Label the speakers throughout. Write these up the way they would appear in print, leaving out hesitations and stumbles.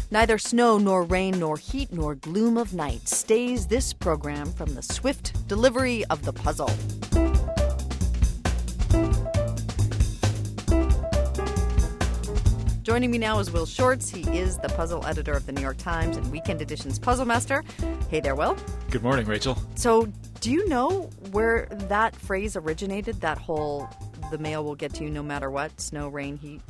Speaker 1: Neither snow nor rain nor heat nor gloom of night stays this program from the swift delivery of the puzzle. Joining me now is Will Shortz. He is the puzzle editor of the New York Times and Weekend Edition's Puzzle Master. Hey there, Will.
Speaker 2: Good morning, Rachel.
Speaker 1: So, do you know where that phrase originated, that whole "the mail will get to you no matter what, snow, rain, heat"?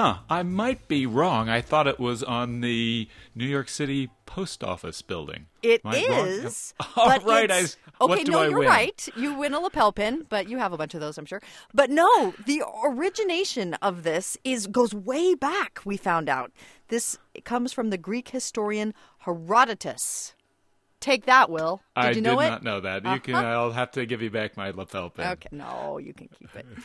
Speaker 2: I might be wrong. I thought it was on the New York City post office building.
Speaker 1: It
Speaker 2: Am I
Speaker 1: is.
Speaker 2: wrong? All
Speaker 1: but
Speaker 2: right.
Speaker 1: it's-
Speaker 2: What
Speaker 1: okay,
Speaker 2: do
Speaker 1: no,
Speaker 2: I
Speaker 1: you're
Speaker 2: win?
Speaker 1: right. You win a lapel pin, but you have a bunch of those, I'm sure. But no, the origination of this goes way back, we found out. This comes from the Greek historian Herodotus. Take that, Will. Did you know
Speaker 2: I
Speaker 1: it?
Speaker 2: did not know that. You can. I'll have to give you back my lapel pin.
Speaker 1: Okay, no, you can keep it.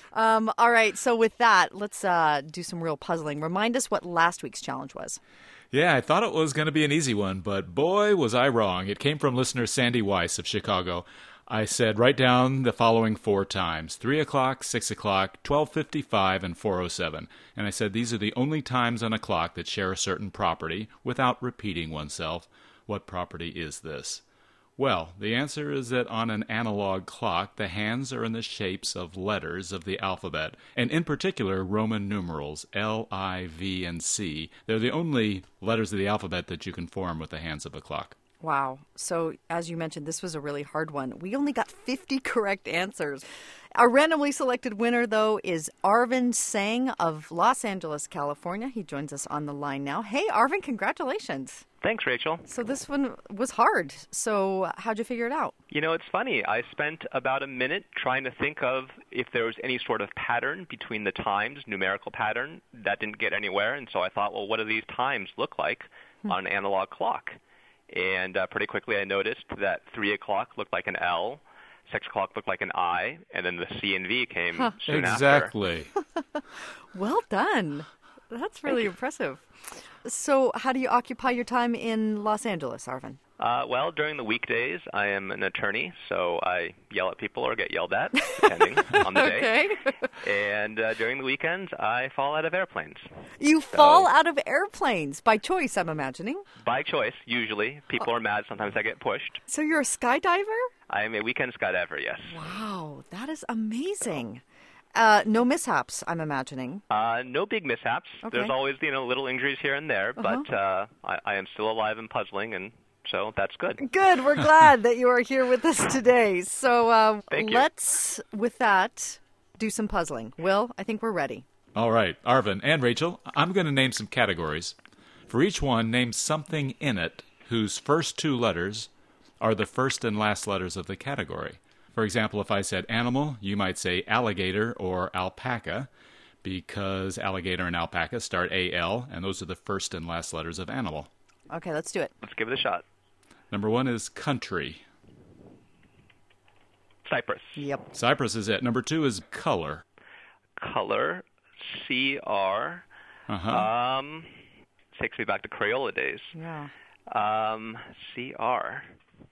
Speaker 1: All right, so with that, let's do some real puzzling. Remind us what last week's challenge was.
Speaker 2: Yeah, I thought it was going to be an easy one, but boy, was I wrong. It came from listener Sandy Weiss of Chicago. I said, write down the following 4 times, 3 o'clock, 6 o'clock, 12:55, and 4:07. And I said, these are the only times on a clock that share a certain property without repeating oneself. What property is this? Well, the answer is that on an analog clock, the hands are in the shapes of letters of the alphabet, and in particular, Roman numerals, L, I, V, and C. They're the only letters of the alphabet that you can form with the hands of a clock.
Speaker 1: Wow. So, as you mentioned, this was a really hard one. We only got 50 correct answers. Our randomly selected winner, though, is Arvin Sang of Los Angeles, California. He joins us on the line now. Hey, Arvin, congratulations.
Speaker 3: Thanks, Rachel.
Speaker 1: So this one was hard. So how'd you figure it out?
Speaker 3: You know, it's funny. I spent about a minute trying to think of if there was any sort of pattern between the times, numerical pattern. That didn't get anywhere, and so I thought, well, what do these times look like on an analog clock? And pretty quickly I noticed that 3 o'clock looked like an L, 6 o'clock looked like an I, and then the C and V came soon after.
Speaker 2: Exactly.
Speaker 1: Well done. That's really impressive. So how do you occupy your time in Los Angeles, Arvin?
Speaker 3: Well, during the weekdays, I am an attorney, so I yell at people or get yelled at, depending on the day.
Speaker 1: Okay.
Speaker 3: And during the weekends, I fall out of airplanes.
Speaker 1: You fall out of airplanes by choice, I'm imagining.
Speaker 3: By choice, usually. People are mad. Sometimes I get pushed.
Speaker 1: So you're a skydiver?
Speaker 3: I am a weekend skydiver, yes.
Speaker 1: Wow, that is amazing. No mishaps, I'm imagining.
Speaker 3: No big mishaps.
Speaker 1: Okay.
Speaker 3: There's always, little injuries here and there, but I am still alive and puzzling, and so that's good.
Speaker 1: Good. We're glad that you are here with us today. So
Speaker 3: Thank you.
Speaker 1: let's, with that, do some puzzling. Will, I think we're ready.
Speaker 2: All right, Arvin and Rachel, I'm going to name some categories. For each one, name something in it whose first 2 letters are the first and last letters of the category. For example, if I said animal, you might say alligator or alpaca, because alligator and alpaca start A-L, and those are the first and last letters of animal.
Speaker 1: Okay, let's do it.
Speaker 3: Let's give it a shot.
Speaker 2: Number 1 is country.
Speaker 3: Cyprus.
Speaker 1: Yep.
Speaker 2: Cyprus is it. Number 2 is color.
Speaker 3: Color. C-R.
Speaker 2: Uh-huh.
Speaker 3: Takes me back to Crayola days.
Speaker 1: Yeah.
Speaker 3: C-R.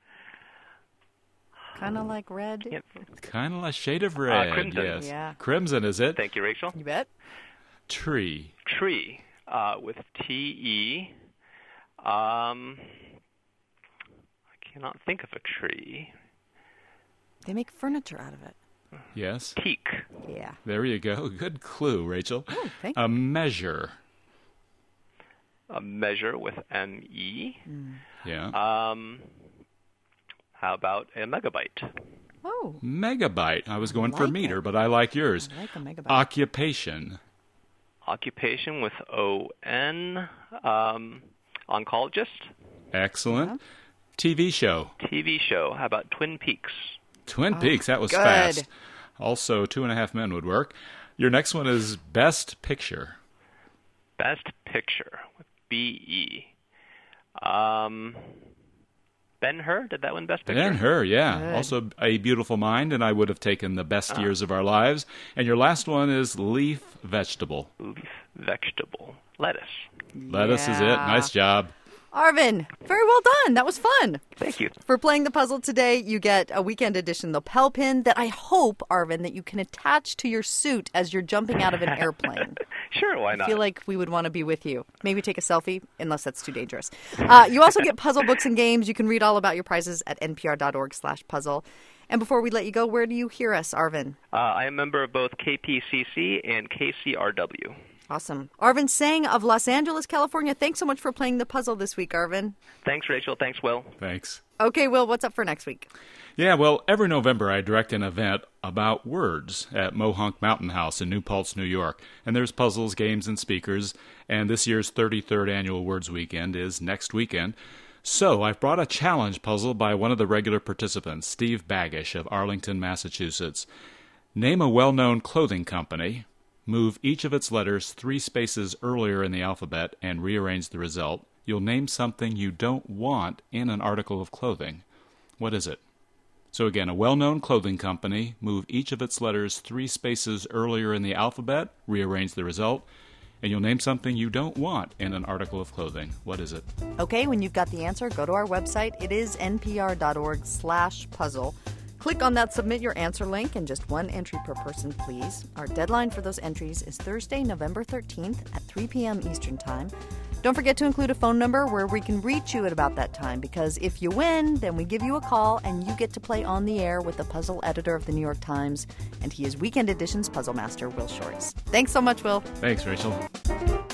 Speaker 1: Kind of like red.
Speaker 3: Yep.
Speaker 2: Kind of a shade of red.
Speaker 3: Crimson.
Speaker 2: Yes.
Speaker 1: Yeah.
Speaker 2: Crimson is it.
Speaker 3: Thank you, Rachel.
Speaker 1: You bet.
Speaker 2: Tree.
Speaker 3: Tree. With T-E. I cannot think of a tree.
Speaker 1: They make furniture out of it.
Speaker 2: Yes.
Speaker 3: Teak.
Speaker 1: Yeah.
Speaker 2: There you go. Good clue, Rachel.
Speaker 1: Oh, thank you.
Speaker 2: A measure.
Speaker 3: A measure with M-E.
Speaker 2: Yeah.
Speaker 3: How about a megabyte?
Speaker 1: Oh,
Speaker 2: Megabyte. I was going for
Speaker 1: like
Speaker 2: meter,
Speaker 1: it.
Speaker 2: but I like yours.
Speaker 1: I like a megabyte.
Speaker 2: Occupation.
Speaker 3: Occupation with O-N. Oncologist.
Speaker 2: Excellent. TV show.
Speaker 3: TV show. How about Twin Peaks?
Speaker 2: Twin Peaks. That was
Speaker 1: good.
Speaker 2: fast. Also, 2.5 Men would work. Your next one is Best Picture.
Speaker 3: Best Picture with B-E. Ben-Hur? Did that win Best Picture?
Speaker 2: Ben-Hur, yeah.
Speaker 1: Good.
Speaker 2: Also, A Beautiful Mind, and I would have taken The Best Years of Our Lives. And your last one is Leaf Vegetable.
Speaker 3: Leaf vegetable. Lettuce.
Speaker 2: Lettuce is it. Nice job.
Speaker 1: Arvin, very well done. That was fun.
Speaker 3: Thank you.
Speaker 1: For playing the puzzle today, you get a weekend edition lapel pin that I hope, Arvin, that you can attach to your suit as you're jumping out of an airplane.
Speaker 3: Sure, why
Speaker 1: I
Speaker 3: not?
Speaker 1: feel like we would want to be with you. Maybe take a selfie, unless that's too dangerous. You also get puzzle books and games. You can read all about your prizes at npr.org/puzzle. And before we let you go, where do you hear us, Arvin?
Speaker 3: I am a member of both KPCC and KCRW.
Speaker 1: Awesome. Arvin Sang of Los Angeles, California. Thanks so much for playing the puzzle this week, Arvin.
Speaker 3: Thanks, Rachel. Thanks, Will.
Speaker 2: Thanks.
Speaker 1: Okay, Will, what's up for next week?
Speaker 2: Yeah, well, every November I direct an event about words at Mohonk Mountain House in New Paltz, New York. And there's puzzles, games, and speakers. And this year's 33rd Annual Words Weekend is next weekend. So I've brought a challenge puzzle by one of the regular participants, Steve Baggish of Arlington, Massachusetts. Name a well-known clothing company, move each of its letters 3 spaces earlier in the alphabet, and rearrange the result. You'll name something you don't want in an article of clothing. What is it? So again, a well-known clothing company, move each of its letters 3 spaces earlier in the alphabet, rearrange the result, and you'll name something you don't want in an article of clothing. What is it?
Speaker 1: Okay, when you've got the answer, go to our website. It is npr.org/puzzle. Click on that Submit Your Answer link, and just 1 entry per person, please. Our deadline for those entries is Thursday, November 13th at 3 p.m. Eastern Time. Don't forget to include a phone number where we can reach you at about that time, because if you win, then we give you a call and you get to play on the air with the puzzle editor of the New York Times, and he is Weekend Edition's puzzle master, Will Shorts. Thanks so much, Will.
Speaker 2: Thanks, Rachel.